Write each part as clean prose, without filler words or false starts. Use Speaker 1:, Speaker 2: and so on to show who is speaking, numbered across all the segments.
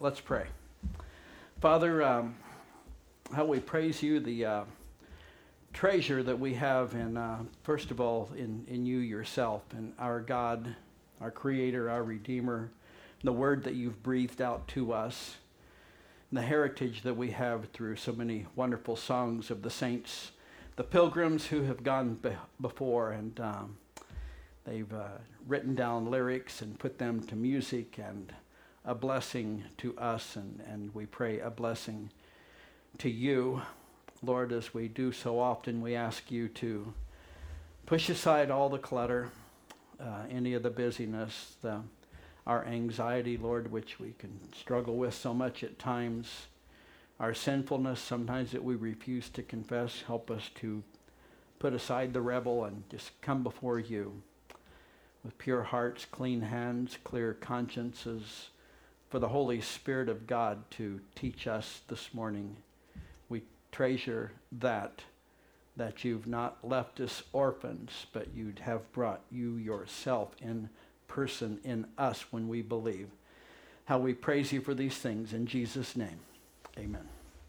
Speaker 1: Let's pray. Father, how we praise you, the treasure that we have in, first of all, in you yourself, and our God, our Creator, our Redeemer, the word that you've breathed out to us, and the heritage that we have through so many wonderful songs of the saints, the pilgrims who have gone before, and they've written down lyrics and put them to music, and a blessing to us, and we pray a blessing to you. Lord, as we do so often, we ask you to push aside all the clutter, any of the busyness, our anxiety, Lord, which we can struggle with so much at times, our sinfulness sometimes that we refuse to confess. Help us to put aside the rebel and just come before you with pure hearts, clean hands, clear consciences, for the Holy Spirit of God to teach us this morning. We treasure that you've not left us orphans, but you'd have brought you yourself in person in us when we believe. How we praise you for these things in Jesus' name. Amen.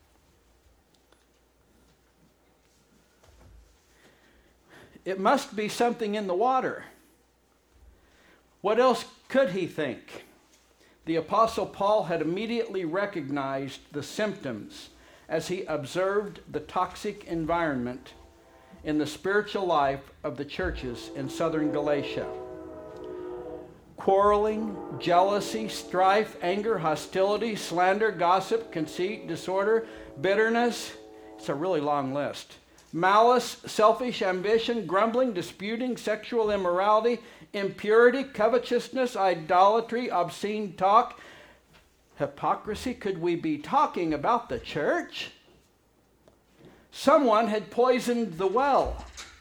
Speaker 1: It must be something in the water. What else could he think? The Apostle Paul had immediately recognized the symptoms as he observed the toxic environment in the spiritual life of the churches in southern Galatia. Quarreling, jealousy, strife, anger, hostility, slander, gossip, conceit, disorder, bitterness. It's a really long list. Malice, selfish ambition, grumbling, disputing, sexual immorality, impurity, covetousness, idolatry, obscene talk, hypocrisy. Could we be talking about the church? Someone had poisoned the well.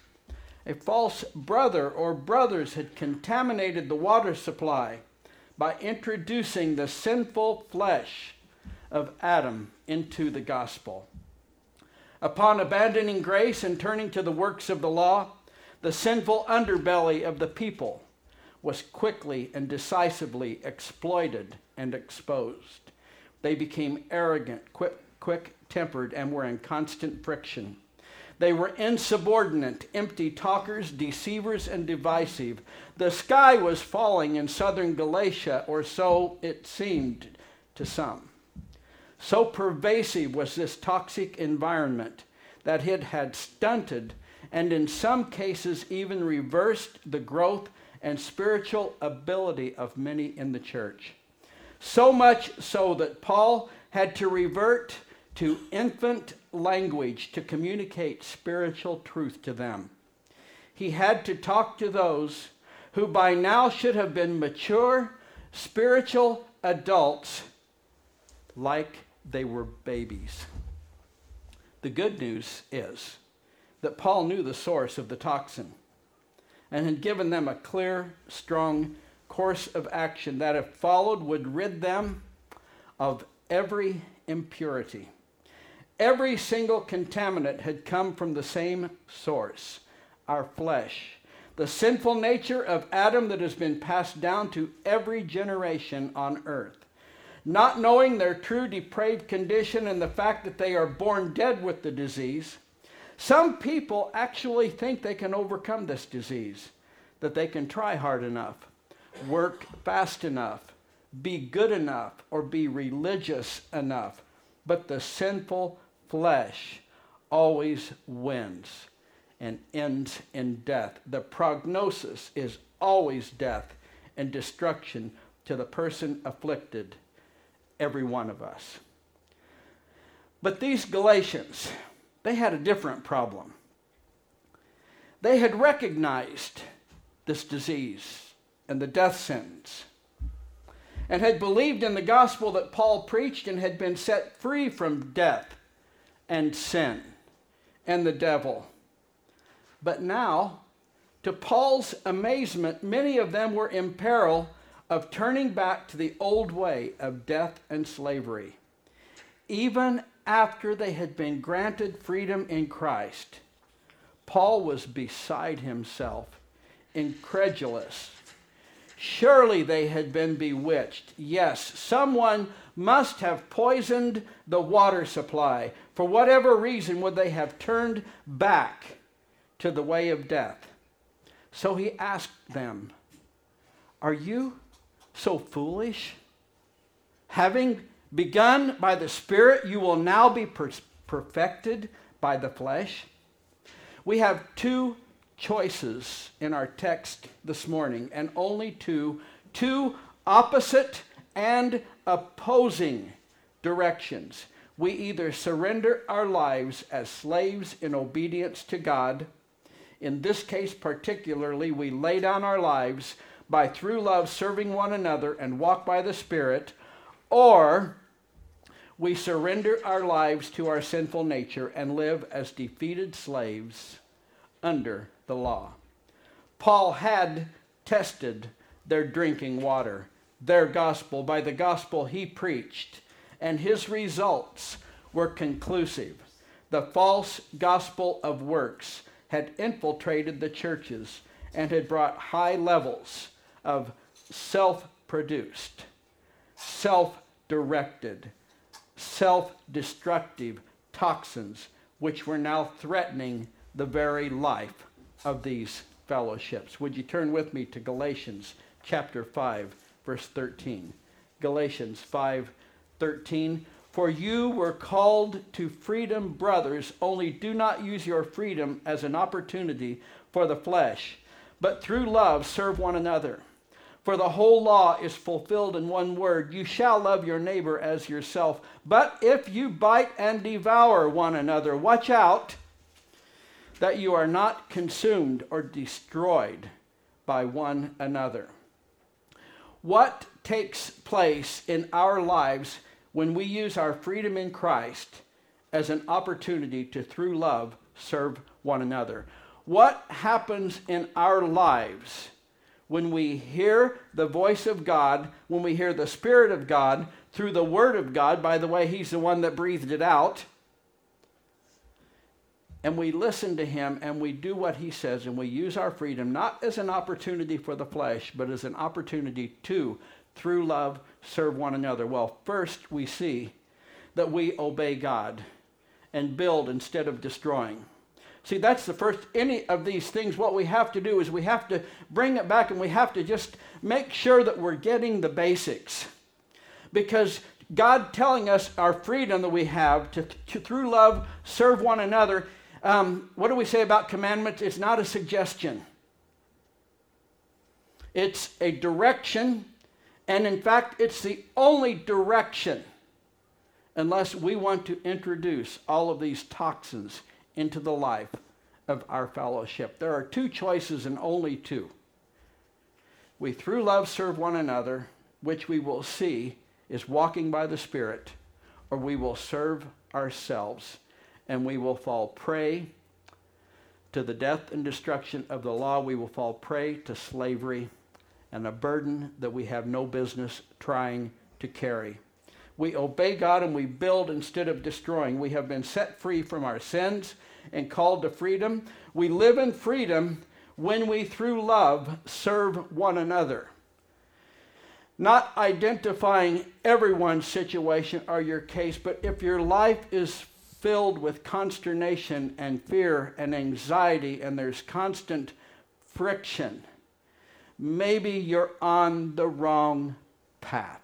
Speaker 1: A false brother or brothers had contaminated the water supply by introducing the sinful flesh of Adam into the gospel. Upon abandoning grace and turning to the works of the law, the sinful underbelly of the people was quickly and decisively exploited and exposed. They became arrogant, quick-tempered, and were in constant friction. They were insubordinate, empty talkers, deceivers, and divisive. The sky was falling in southern Galatia, or so it seemed to some. So pervasive was this toxic environment that it had stunted and in some cases even reversed the growth and spiritual ability of many in the church. So much so that Paul had to revert to infant language to communicate spiritual truth to them. He had to talk to those who by now should have been mature, spiritual adults like they were babies. The good news is that Paul knew the source of the toxin and had given them a clear, strong course of action that, if followed, would rid them of every impurity. Every single contaminant had come from the same source, our flesh, the sinful nature of Adam that has been passed down to every generation on earth. Not knowing their true depraved condition and the fact that they are born dead with the disease, some people actually think they can overcome this disease, that they can try hard enough, work fast enough, be good enough, or be religious enough. But the sinful flesh always wins and ends in death. The prognosis is always death and destruction to the person afflicted, every one of us. But these Galatians, they had a different problem. They had recognized this disease and the death sentence and had believed in the gospel that Paul preached and had been set free from death and sin and the devil. But now, to Paul's amazement, many of them were in peril of turning back to the old way of death and slavery. Even after they had been granted freedom in Christ, Paul was beside himself, incredulous, Surely they had been bewitched. Yes, someone must have poisoned the water supply. For whatever reason would they have turned back to the way of death? So he asked them, are you so foolish? Having begun by the Spirit, you will now be perfected by the flesh. We have two choices in our text this morning, and only two opposite and opposing directions. We either surrender our lives as slaves in obedience to God. In this case particularly, we lay down our lives by through love serving one another and walk by the Spirit, or we surrender our lives to our sinful nature and live as defeated slaves under the law. Paul had tested their drinking water, their gospel, by the gospel he preached, and his results were conclusive. The false gospel of works had infiltrated the churches and had brought high levels of self-produced, self-directed, self-destructive toxins, which were now threatening the very life of these fellowships. Would you turn with me to Galatians chapter 5, verse 13. Galatians 5:13. For you were called to freedom, brothers, only do not use your freedom as an opportunity for the flesh, but through love serve one another. For the whole law is fulfilled in one word, you shall love your neighbor as yourself. But if you bite and devour one another, watch out that you are not consumed or destroyed by one another. What takes place in our lives when we use our freedom in Christ as an opportunity to, through love, serve one another? What happens in our lives when we hear the voice of God, when we hear the Spirit of God through the Word of God? By the way, He's the one that breathed it out. And we listen to Him and we do what He says, and we use our freedom not as an opportunity for the flesh, but as an opportunity to, through love, serve one another. Well, first we see that we obey God and build instead of destroying. See, that's the first. Any of these things, what we have to do is we have to bring it back and we have to just make sure that we're getting the basics. Because God telling us our freedom that we have to through love, serve one another. What do we say about commandments? It's not a suggestion. It's a direction. And in fact, it's the only direction unless we want to introduce all of these toxins into the life of our fellowship. There are two choices and only two. We through love serve one another, which we will see is walking by the Spirit, or we will serve ourselves and we will fall prey to the death and destruction of the law. We will fall prey to slavery and a burden that we have no business trying to carry. We obey God and we build instead of destroying. We have been set free from our sins and called to freedom. We live in freedom when we, through love, serve one another. Not identifying everyone's situation or your case, but if your life is filled with consternation and fear and anxiety and there's constant friction, maybe you're on the wrong path.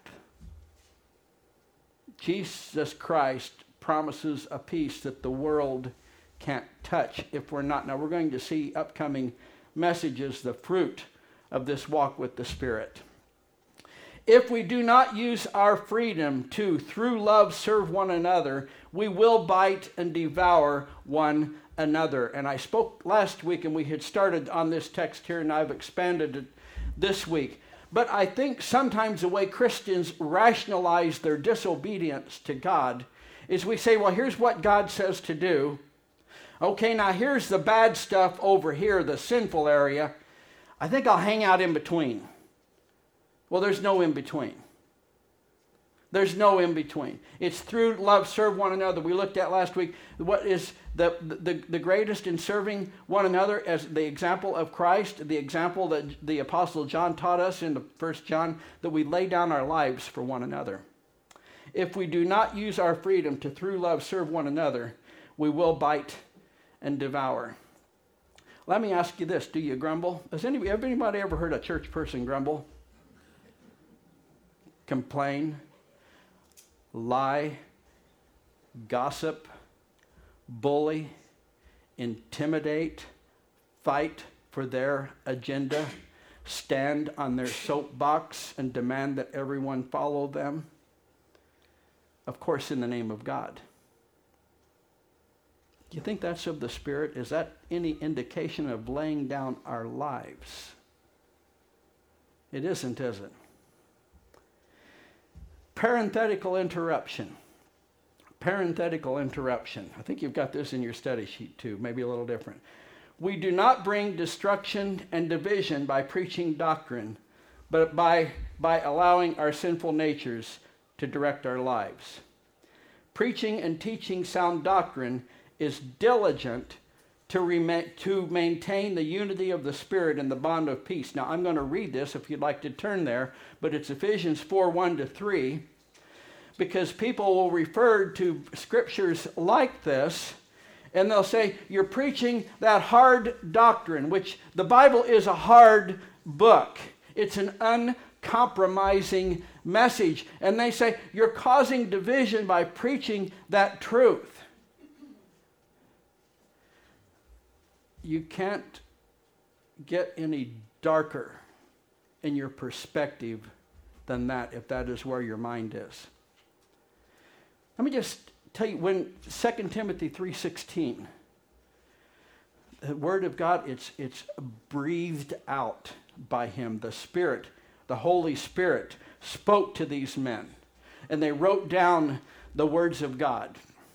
Speaker 1: Jesus Christ promises a peace that the world can't touch if we're not. Now we're going to see upcoming messages, the fruit of this walk with the Spirit. If we do not use our freedom to, through love, serve one another, we will bite and devour one another. And I spoke last week and we had started on this text here and I've expanded it this week. But I think sometimes the way Christians rationalize their disobedience to God is we say, well, here's what God says to do. Okay, now here's the bad stuff over here, the sinful area. I think I'll hang out in between. Well, there's no in between. There's no in between. It's through love, serve one another. We looked at last week what is the greatest in serving one another as the example of Christ, the example that the Apostle John taught us in the 1 John, that we lay down our lives for one another. If we do not use our freedom to through love serve one another, we will bite and devour. Let me ask you this, do you grumble? Has anybody ever heard a church person grumble? Complain? Lie, gossip, bully, intimidate, fight for their agenda, stand on their soapbox and demand that everyone follow them? Of course, in the name of God. Do you think that's of the Spirit? Is that any indication of laying down our lives? It isn't, is it? Parenthetical interruption. Parenthetical interruption. I think you've got this in your study sheet too, maybe a little different. We do not bring destruction and division by preaching doctrine, but by allowing our sinful natures to direct our lives. Preaching and teaching sound doctrine is diligent to maintain the unity of the Spirit and the bond of peace. Now, I'm going to read this if you'd like to turn there, but it's Ephesians 4:1-3, because people will refer to scriptures like this, and they'll say, you're preaching that hard doctrine, which the Bible is a hard book. It's an uncompromising message. And they say, you're causing division by preaching that truth. You can't get any darker in your perspective than that if that is where your mind is. Let me just tell you, when 2 Timothy 3:16, the Word of God, it's breathed out by Him. The Spirit, the Holy Spirit, spoke to these men, and they wrote down the words of God.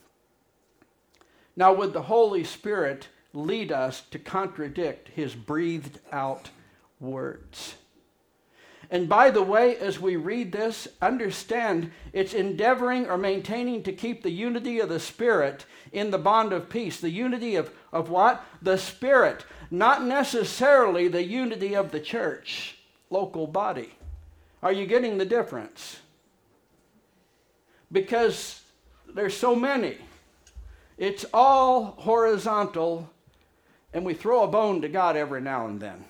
Speaker 1: Now, would the Holy Spirit lead us to contradict His breathed out words? And by the way, as we read this, understand it's endeavoring or maintaining to keep the unity of the Spirit in the bond of peace. The unity of what? The Spirit. Not necessarily the unity of the church, local body. Are you getting the difference? Because there's so many. It's all horizontal, and we throw a bone to God every now and then.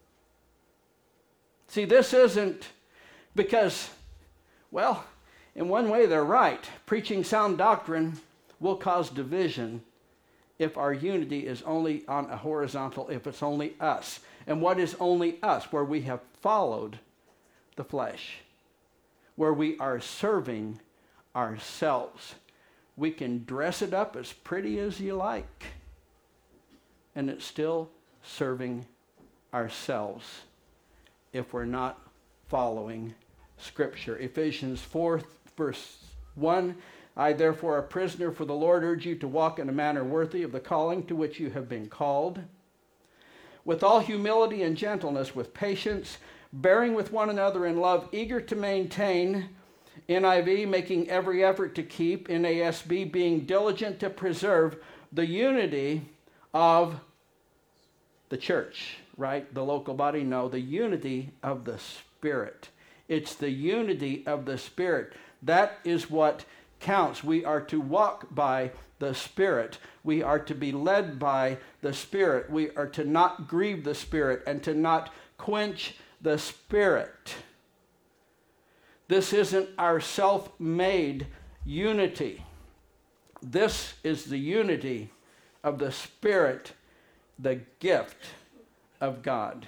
Speaker 1: See, this isn't because, well, in one way they're right. Preaching sound doctrine will cause division if our unity is only on a horizontal, if it's only us. And what is only us? Where we have followed the flesh, where we are serving ourselves. We can dress it up as pretty as you like, and it's still serving ourselves if we're not following Scripture. Ephesians 4:1, I therefore, a prisoner for the Lord, urge you to walk in a manner worthy of the calling to which you have been called, with all humility and gentleness, with patience, bearing with one another in love, eager to maintain, NIV, making every effort to keep, NASB, being diligent to preserve the unity of the church, right? The local body? No, the unity of the Spirit. It's the unity of the Spirit. That is what counts. We are to walk by the Spirit. We are to be led by the Spirit. We are to not grieve the Spirit and to not quench the Spirit. This isn't our self-made unity. This is the unity of the Spirit, the gift of God.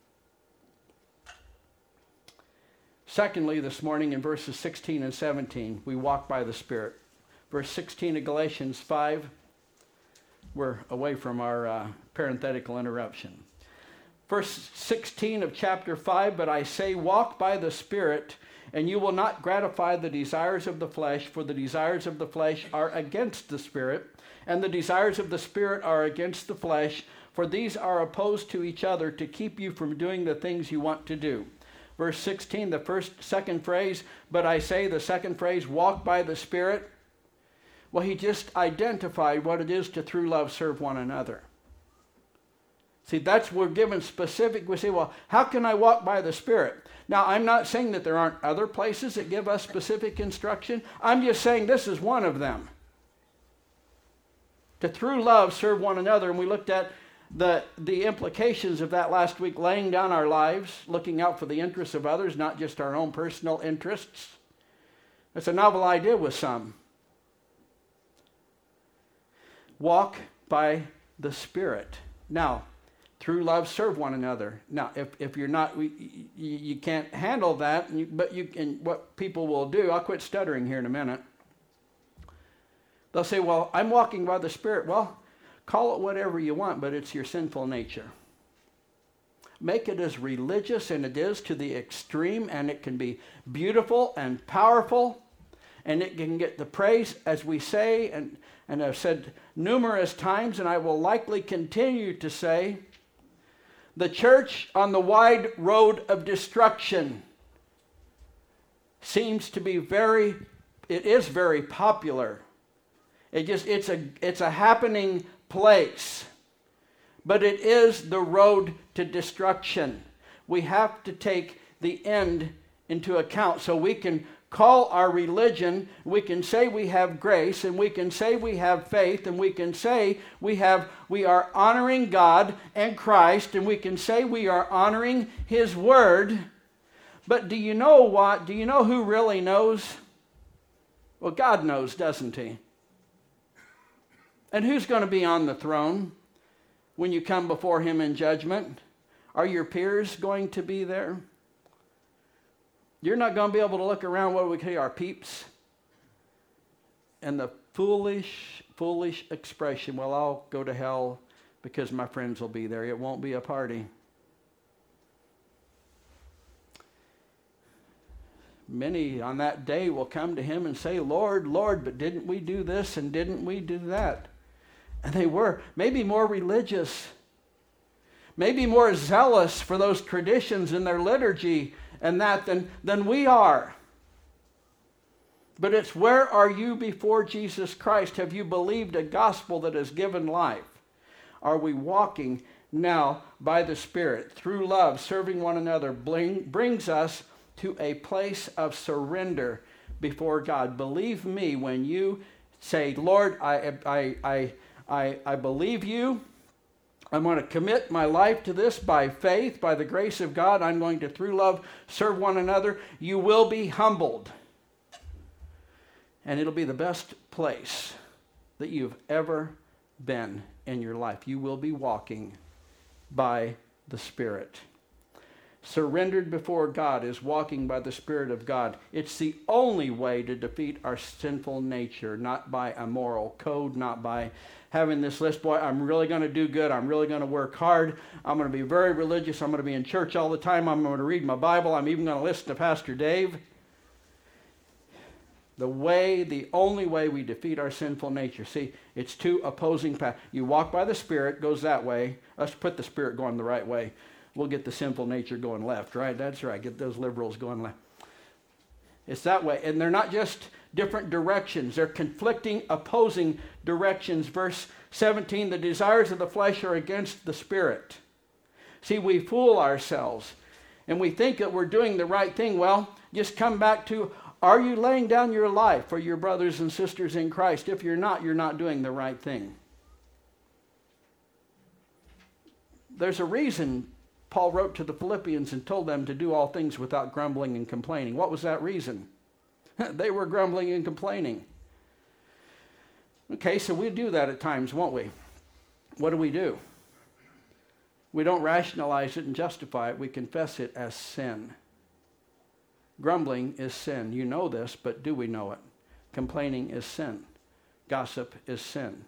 Speaker 1: Secondly, this morning in verses 16 and 17, we walk by the Spirit. Verse 16 of Galatians 5, we're away from our parenthetical interruption. Verse 16 of chapter 5, but I say, walk by the Spirit, and you will not gratify the desires of the flesh, for the desires of the flesh are against the Spirit, and the desires of the Spirit are against the flesh, for these are opposed to each other to keep you from doing the things you want to do. verse 16, the second phrase, but I say, the second phrase, walk by the Spirit. Well, he just identified what it is to through love serve one another. See, we're given specific. We say, well, how can I walk by the Spirit? Now, I'm not saying that there aren't other places that give us specific instruction. I'm just saying this is one of them. To through love serve one another. And we looked at the implications of that last week, laying down our lives, looking out for the interests of others, not just our own personal interests. That's a novel idea with some. Walk by the Spirit. Now, through love, serve one another. Now, if you're not, you can't handle that, but you can. What people will do, I'll quit stuttering here in a minute. They'll say, well, I'm walking by the Spirit. Well, call it whatever you want, but it's your sinful nature. Make it as religious, and it is to the extreme, and it can be beautiful and powerful, and it can get the praise, as we say, and I've said numerous times, and I will likely continue to say, the church on the wide road of destruction seems to be it is very popular. It's a happening place. But it is the road to destruction. We have to take the end into account so we can call our religion, we can say we have grace, and we can say we have faith, and we can say we are honoring God and Christ, and we can say we are honoring His Word. But do you know what? Do you know who really knows? Well, God knows, doesn't He? And who's going to be on the throne when you come before Him in judgment? Are your peers going to be there? You're not going to be able to look around, what do we call our peeps? And the foolish expression, well, I'll go to hell because my friends will be there. It won't be a party. Many on that day will come to Him and say, Lord, Lord, but didn't we do this and didn't we do that? And they were maybe more religious, maybe more zealous for those traditions in their liturgy and that than we are. But it's, where are you before Jesus Christ? Have you believed a gospel that has given life? Are we walking now by the Spirit? Through love, serving one another brings us to a place of surrender before God. Believe me when you say, Lord, I believe you. I'm going to commit my life to this by faith, by the grace of God. I'm going to, through love, serve one another. You will be humbled. And it'll be the best place that you've ever been in your life. You will be walking by the Spirit. Surrendered before God is walking by the Spirit of God. It's the only way to defeat our sinful nature, not by a moral code, not by having this list, boy, I'm really going to do good. I'm really going to work hard. I'm going to be very religious. I'm going to be in church all the time. I'm going to read my Bible. I'm even going to listen to Pastor Dave. The only way we defeat our sinful nature. See, it's two opposing paths. You walk by the Spirit, goes that way. Let's put the Spirit going the right way. We'll get the sinful nature going left, right? That's right. Get those liberals going left. It's that way. And they're not just different directions. They're conflicting, opposing directions. Verse 17, the desires of the flesh are against the Spirit. See, we fool ourselves and we think that we're doing the right thing. Well, just come back to, are you laying down your life for your brothers and sisters in Christ? If you're not doing the right thing. There's a reason Paul wrote to the Philippians and told them to do all things without grumbling and complaining. What was that reason? They were grumbling and complaining. Okay, so we do that at times, won't we? What do? We don't rationalize it and justify it. We confess it as sin. Grumbling is sin. You know this, but do we know it? Complaining is sin. Gossip is sin.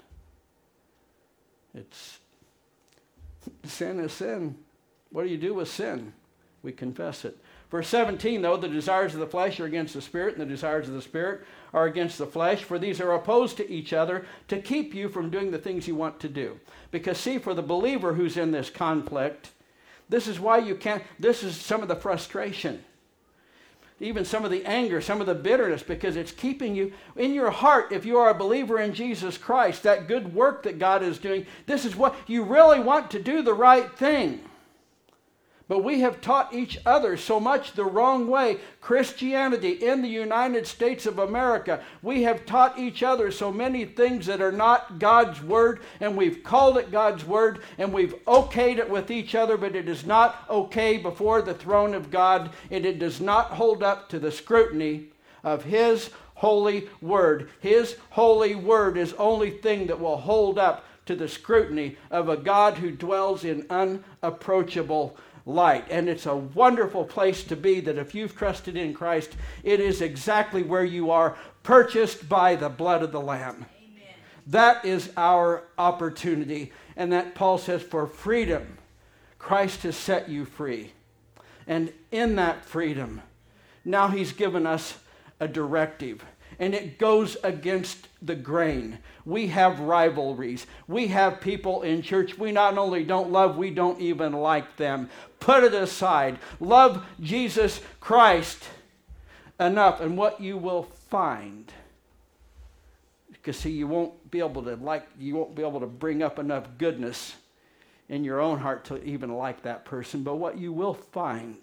Speaker 1: Sin is sin. What do you do with sin? We confess it. Verse 17, though, the desires of the flesh are against the Spirit, and the desires of the Spirit are against the flesh, for these are opposed to each other to keep you from doing the things you want to do. Because see, for the believer who's in this conflict, This is why you can't, this is some of the frustration. Even some of the anger, some of the bitterness, because it's keeping you in your heart. If you are a believer in Jesus Christ, that good work that God is doing, this is what you really want to do, the right thing. But we have taught each other so much the wrong way. Christianity in the United States of America, we have taught each other so many things that are not God's Word, and we've called it God's Word, and we've okayed it with each other, but it is not okay before the throne of God, and it does not hold up to the scrutiny of His holy Word. His holy Word is the only thing that will hold up to the scrutiny of a God who dwells in unapproachable light. And it's a wonderful place to be, that if you've trusted in Christ, it is exactly where you are, purchased by the blood of the Lamb. Amen. That is our opportunity. And that Paul says, for freedom, Christ has set you free. And in that freedom, now He's given us a directive. And it goes against the grain. We have rivalries. We have people in church we not only don't love, we don't even like them. Put it aside. Love Jesus Christ enough. And what you will find, because see, you won't be able to bring up enough goodness in your own heart to even like that person. But what you will find,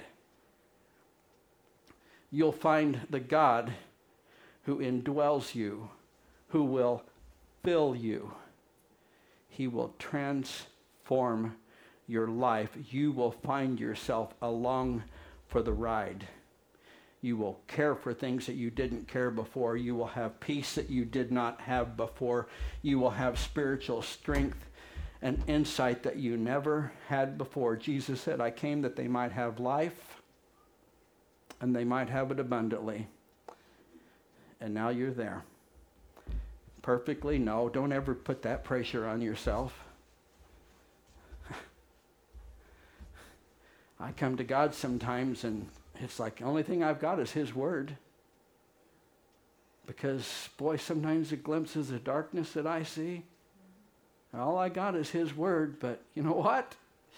Speaker 1: you'll find the God who indwells you, who will fill you. He will transform your life. You will find yourself along for the ride. You will care for things that you didn't care before. You will have peace that you did not have before. You will have spiritual strength and insight that you never had before. Jesus said, I came that they might have life and they might have it abundantly. And now you're there. Perfectly? No, don't ever put that pressure on yourself. I come to God sometimes and it's like the only thing I've got is His Word. Because, boy, sometimes the glimpses of darkness that I see, all I got is His Word. But you know what?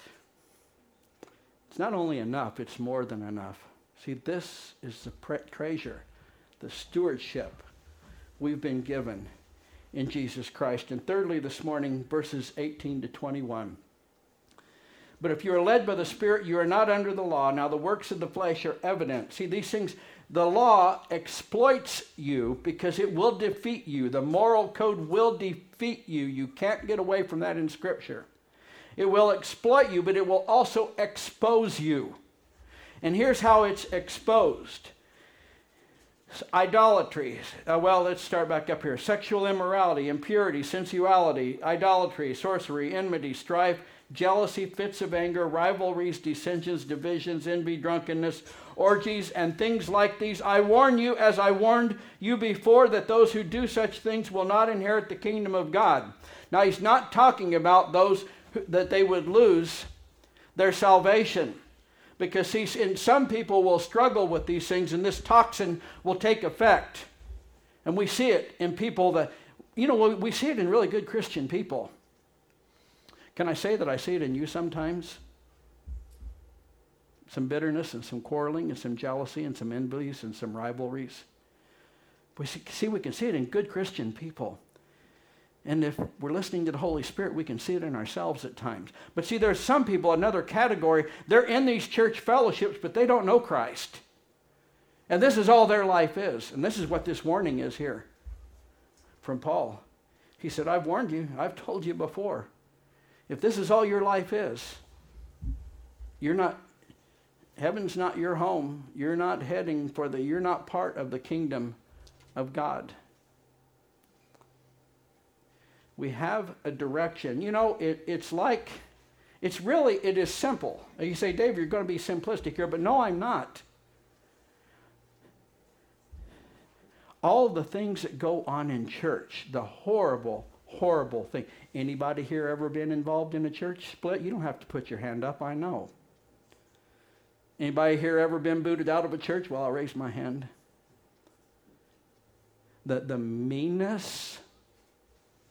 Speaker 1: It's not only enough, it's more than enough. See, this is the treasure, the stewardship we've been given in Jesus Christ. And thirdly, this morning, verses 18 to 21. But if you are led by the Spirit, you are not under the law. Now the works of the flesh are evident. See, these things, the law exploits you because it will defeat you. The moral code will defeat you. You can't get away from that in Scripture. It will exploit you, but it will also expose you. And here's how it's exposed. Idolatry. Let's start back up here. Sexual immorality, impurity, sensuality, idolatry, sorcery, enmity, strife, jealousy, fits of anger, rivalries, dissensions, divisions, envy, drunkenness, orgies, and things like these. I warn you, as I warned you before, that those who do such things will not inherit the kingdom of God. Now, he's not talking about those that they would lose their salvation. Because see, some people will struggle with these things, and this toxin will take effect. And we see it in people that, we see it in really good Christian people. Can I say that I see it in you sometimes? Some bitterness and some quarreling and some jealousy and some envies and some rivalries. We can see it in good Christian people. And if we're listening to the Holy Spirit, we can see it in ourselves at times. But see, there's some people, another category, they're in these church fellowships, but they don't know Christ. And this is all their life is. And this is what this warning is here from Paul. He said, I've warned you. I've told you before. If this is all your life is, heaven's not your home. You're not you're not part of the kingdom of God. We have a direction. It is simple. You say, Dave, you're going to be simplistic here, but no, I'm not. All the things that go on in church, the horrible, horrible thing. Anybody here ever been involved in a church split? You don't have to put your hand up, I know. Anybody here ever been booted out of a church? Well, I'll raise my hand. The meanness,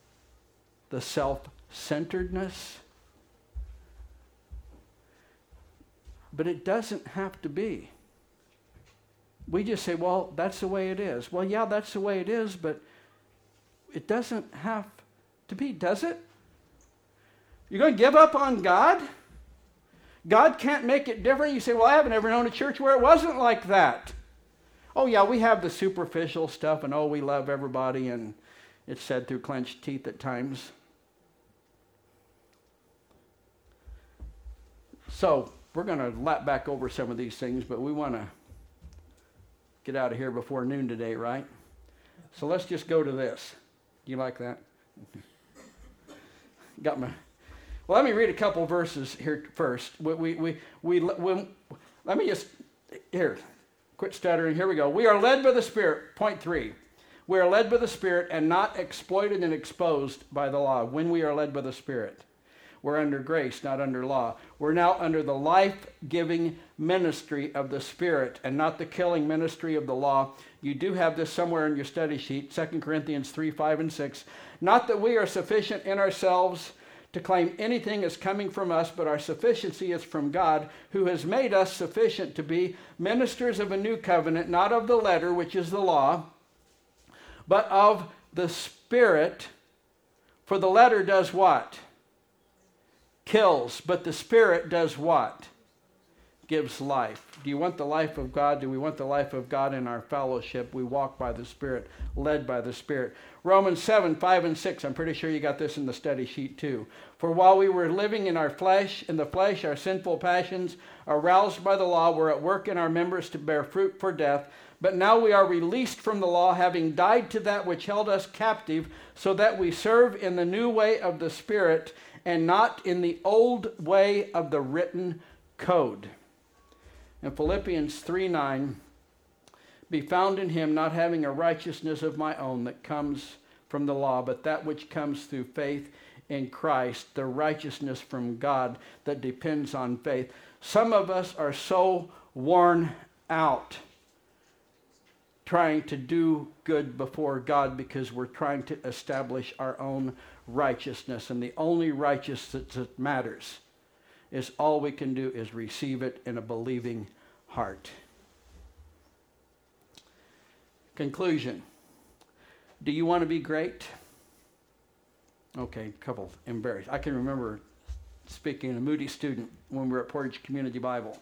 Speaker 1: the self-centeredness, But it doesn't have to be. We just say, well, that's the way it is. Well, yeah, that's the way it is, but it doesn't have to be, does it? You're going to give up on God? God can't make it different? You say, well, I haven't ever known a church where it wasn't like that. Oh, yeah, we have the superficial stuff, and oh, we love everybody, and it's said through clenched teeth at times. So, we're going to lap back over some of these things, but we want to get out of here before noon today, right? So let's just go to this. You like that? Got my... Well, let me read a couple verses here first. Let me just... Here, quit stuttering. Here we go. We are led by the Spirit. Point 3. We are led by the Spirit and not exploited and exposed by the law. When we are led by the Spirit. We're under grace, not under law. We're now under the life-giving ministry of the Spirit and not the killing ministry of the law. You do have this somewhere in your study sheet, 2 Corinthians 3, 5, and 6. Not that we are sufficient in ourselves to claim anything as coming from us, but our sufficiency is from God, who has made us sufficient to be ministers of a new covenant, not of the letter, which is the law, but of the Spirit. For the letter does what? Kills, but the Spirit does what? Gives life. Do you want the life of God? Do we want the life of God in our fellowship? We walk by the Spirit, led by the Spirit. Romans 7, 5, and 6. I'm pretty sure you got this in the study sheet too. For while we were living in the flesh, our sinful passions, aroused by the law, were at work in our members to bear fruit for death. But now we are released from the law, having died to that which held us captive, so that we serve in the new way of the Spirit, and not in the old way of the written code. In Philippians 3:9, be found in him, not having a righteousness of my own that comes from the law, but that which comes through faith in Christ, the righteousness from God that depends on faith. Some of us are so worn out trying to do good before God because we're trying to establish our own righteousness. And the only righteousness that matters is all we can do is receive it in a believing heart. Conclusion. Do you want to be great? Okay, a couple embarrassed. I can remember speaking to a Moody student when we were at Portage Community Bible.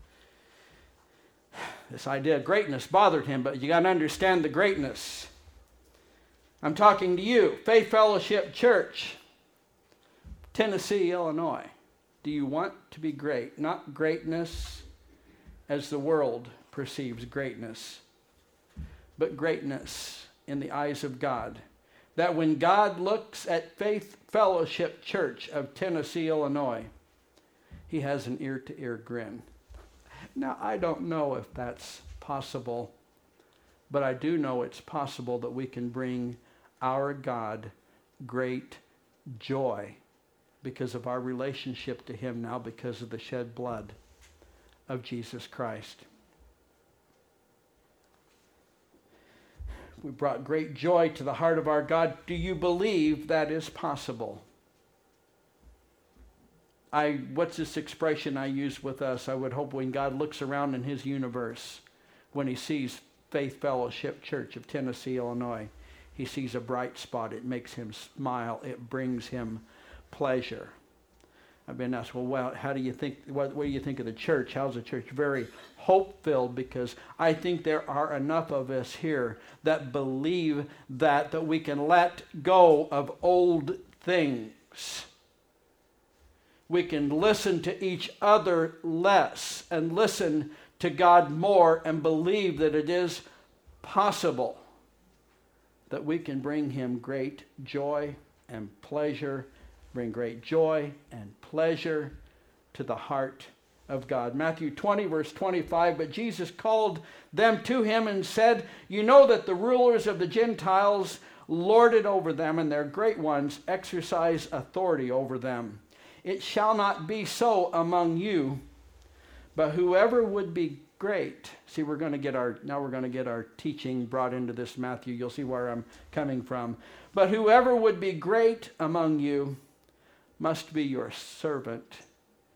Speaker 1: This idea of greatness bothered him, but you got to understand the greatness. I'm talking to you, Faith Fellowship Church, Tennessee, Illinois. Do you want to be great? Not greatness as the world perceives greatness, but greatness in the eyes of God. That when God looks at Faith Fellowship Church of Tennessee, Illinois, he has an ear-to-ear grin. Now, I don't know if that's possible, but I do know it's possible that we can bring our God great joy because of our relationship to him now, because of the shed blood of Jesus Christ. We brought great joy to the heart of our God. Do you believe that is possible? What's this expression I use with us? I would hope when God looks around in his universe, when he sees Faith Fellowship Church of Tennessee, Illinois, he sees a bright spot. It makes him smile. It brings him pleasure. I've been asked, well, how do you think, what do you think of the church? How's the church? Very hope-filled, because I think there are enough of us here that believe that we can let go of old things. We can listen to each other less and listen to God more and believe that it is possible that we can bring him great joy and pleasure, bring great joy and pleasure to the heart of God. Matthew 20, verse 25, but Jesus called them to him and said, you know that the rulers of the Gentiles lord it over them, and their great ones exercise authority over them. It shall not be so among you, but whoever would be great. See, we're going to get our teaching brought into this Matthew. You'll see where I'm coming from. But whoever would be great among you must be your servant,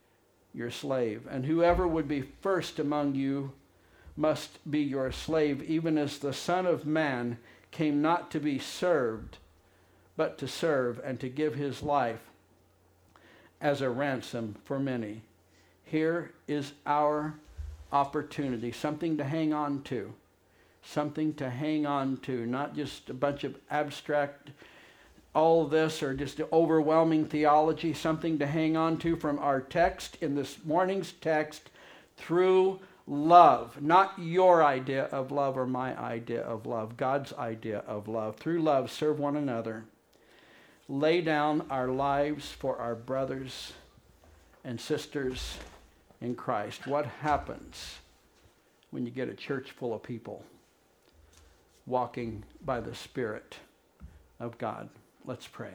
Speaker 1: your slave. And whoever would be first among you must be your slave, even as the Son of Man came not to be served, but to serve and to give his life as a ransom for many. Here is our opportunity, something to hang on to. Something to hang on to, not just a bunch of abstract, all this, or just overwhelming theology, something to hang on to from our text, in this morning's text, through love. Not your idea of love or my idea of love, God's idea of love. Through love, serve one another. Lay down our lives for our brothers and sisters in Christ. What happens when you get a church full of people walking by the Spirit of God? Let's pray.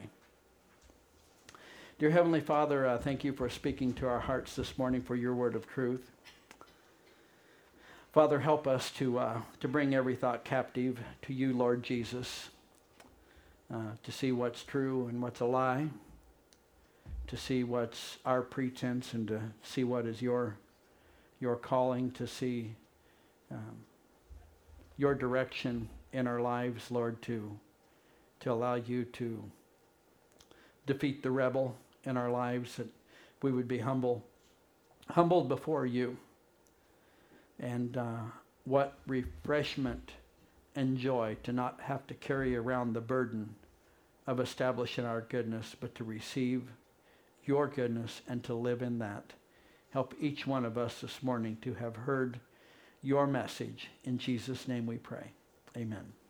Speaker 1: Dear Heavenly Father, thank you for speaking to our hearts this morning, for your word of truth. Father, help us to bring every thought captive to you, Lord Jesus, to see what's true and what's a lie, to see what's our pretense and to see what is your calling, to see your direction in our lives, Lord, to allow you to defeat the rebel in our lives, that we would be humbled before you. And what refreshment and joy to not have to carry around the burden of establishing our goodness, but to receive your goodness and to live in that. Help each one of us this morning to have heard your message. In Jesus' name we pray. Amen.